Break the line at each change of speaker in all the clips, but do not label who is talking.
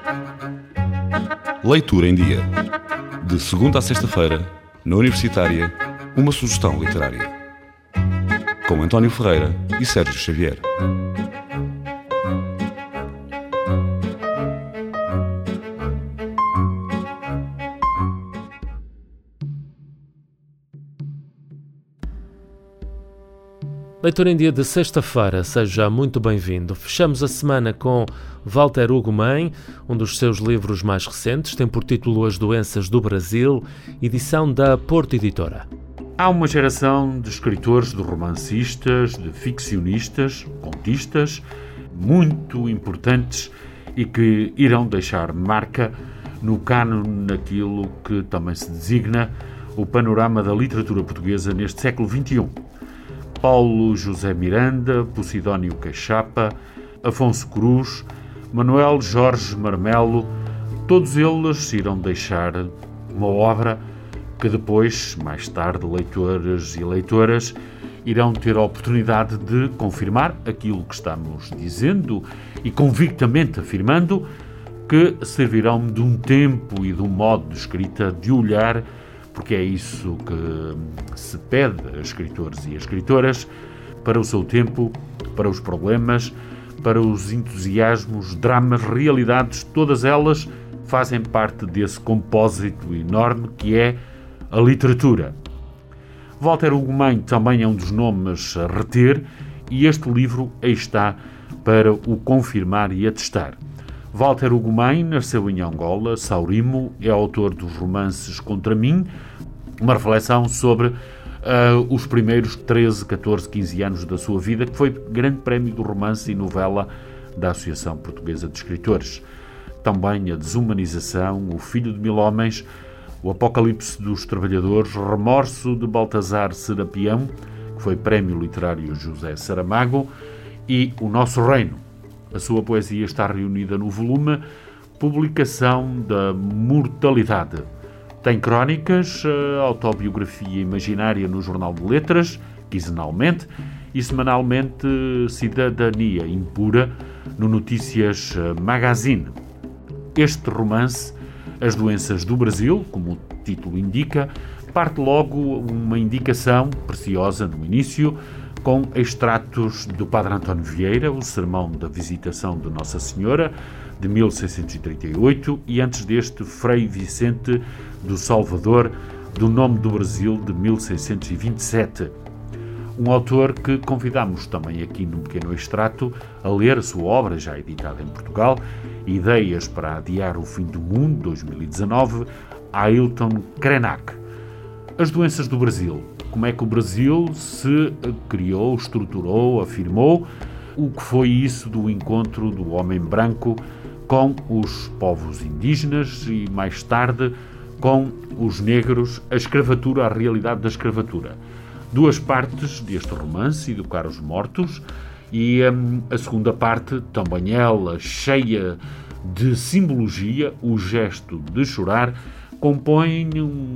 Leitura em Dia. De segunda a sexta-feira, na Universitária, uma sugestão literária. Com António Ferreira e Sérgio Xavier.
Leitura em Dia de sexta-feira, seja muito bem-vindo. Fechamos a semana com Walter Hugo Main, um dos seus livros mais recentes, tem por título As Doenças do Brasil, edição da Porto Editora.
Há uma geração de escritores, de romancistas, de ficcionistas, contistas, muito importantes e que irão deixar marca no cânone naquilo que também se designa o panorama da literatura portuguesa neste século XXI. Paulo José Miranda, Posidónio Caixapa, Afonso Cruz, Manuel Jorge Marmelo, todos eles irão deixar uma obra que depois, mais tarde, leitores e leitoras irão ter a oportunidade de confirmar aquilo que estamos dizendo e convictamente afirmando, que servirão de um tempo e de um modo de escrita, de olhar, porque é isso que se pede a escritores e a escritoras, para o seu tempo, para os problemas, para os entusiasmos, dramas, realidades, todas elas fazem parte desse compósito enorme que é a literatura. Walter Hugo Main também é um dos nomes a reter e este livro aí está para o confirmar e atestar. Walter Hugo Main nasceu em Angola, Saurimo, é autor dos romances Contra Mim, uma reflexão sobre os primeiros 13, 14, 15 anos da sua vida, que foi grande prémio do romance e novela da Associação Portuguesa de Escritores. Também a Desumanização, O Filho de Mil Homens, O Apocalipse dos Trabalhadores, Remorso de Baltazar Serapião, que foi prémio literário José Saramago, e O Nosso Reino. A sua poesia está reunida no volume Publicação da Mortalidade. Tem crónicas, autobiografia imaginária no Jornal de Letras, quinzenalmente, e semanalmente Cidadania Impura no Notícias Magazine. Este romance, As Doenças do Brasil, como o título indica, parte logo uma indicação preciosa no início, com extratos do Padre António Vieira, o Sermão da Visitação de Nossa Senhora, de 1638, e antes deste, Frei Vicente do Salvador, do Nome do Brasil, de 1627. Um autor que convidamos também aqui num pequeno extrato a ler a sua obra, já editada em Portugal, Ideias para Adiar o Fim do Mundo, 2019, Ailton Krenak. As Doenças do Brasil. Como é que o Brasil se criou, estruturou, afirmou, o que foi isso do encontro do homem branco com os povos indígenas e, mais tarde, com os negros, a escravatura, a realidade da escravatura. Duas partes deste romance, Educar os Mortos, e a segunda parte, também ela cheia de simbologia, O Gesto de Chorar, compõem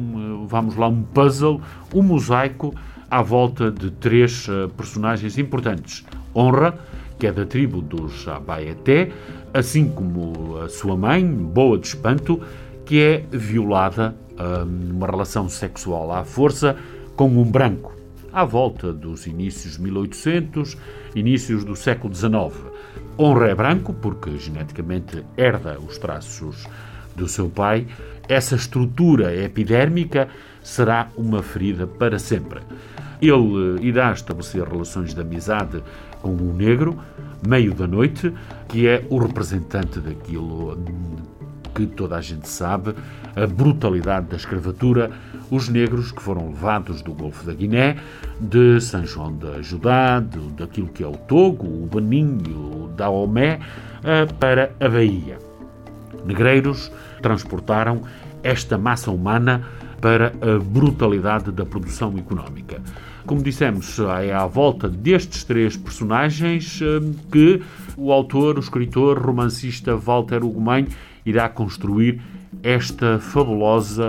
um puzzle, um mosaico à volta de três personagens importantes. Honra, que é da tribo dos Abaeté, assim como a sua mãe, Boa de Espanto, que é violada numa relação sexual à força com um branco, à volta dos inícios de 1800, inícios do século XIX. Honra é branco porque geneticamente herda os traços do seu pai. Essa estrutura epidérmica será uma ferida para sempre. Ele irá estabelecer relações de amizade com um negro, Meio da Noite, que é o representante daquilo que toda a gente sabe, a brutalidade da escravatura, os negros que foram levados do Golfo da Guiné, de São João da Judá, daquilo que é o Togo, o Benin, o Daomé, para a Bahia. Negreiros transportaram esta massa humana para a brutalidade da produção económica. Como dissemos, é à volta destes três personagens que o autor, o escritor, romancista Walter Hugo Main irá construir esta fabulosa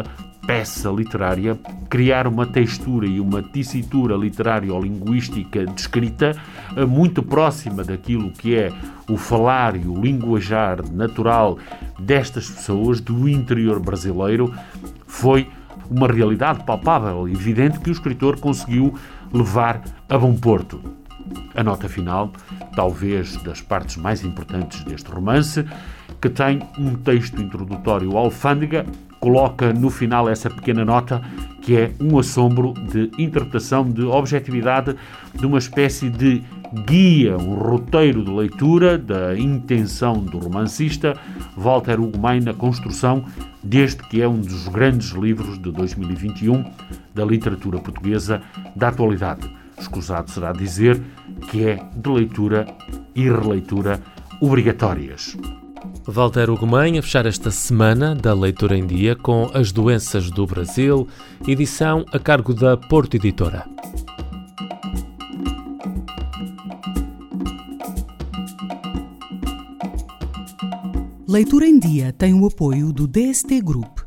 peça literária, criar uma textura e uma tessitura literária ou linguística descrita muito próxima daquilo que é o falar e o linguajar natural destas pessoas do interior brasileiro. Foi uma realidade palpável e evidente que o escritor conseguiu levar a bom porto. A nota final, talvez das partes mais importantes deste romance, que tem um texto introdutório alfândega, coloca no final essa pequena nota que é um assombro de interpretação, de objetividade, de uma espécie de guia, um roteiro de leitura da intenção do romancista Walter Ugumem na construção deste que é um dos grandes livros de 2021 da literatura portuguesa da atualidade. Escusado será dizer que é de leitura e releitura obrigatórias.
Walter Ugumem a fechar esta semana da Leitura em Dia com As Doenças do Brasil, edição a cargo da Porto Editora.
Leitura em Dia tem o apoio do DST Group.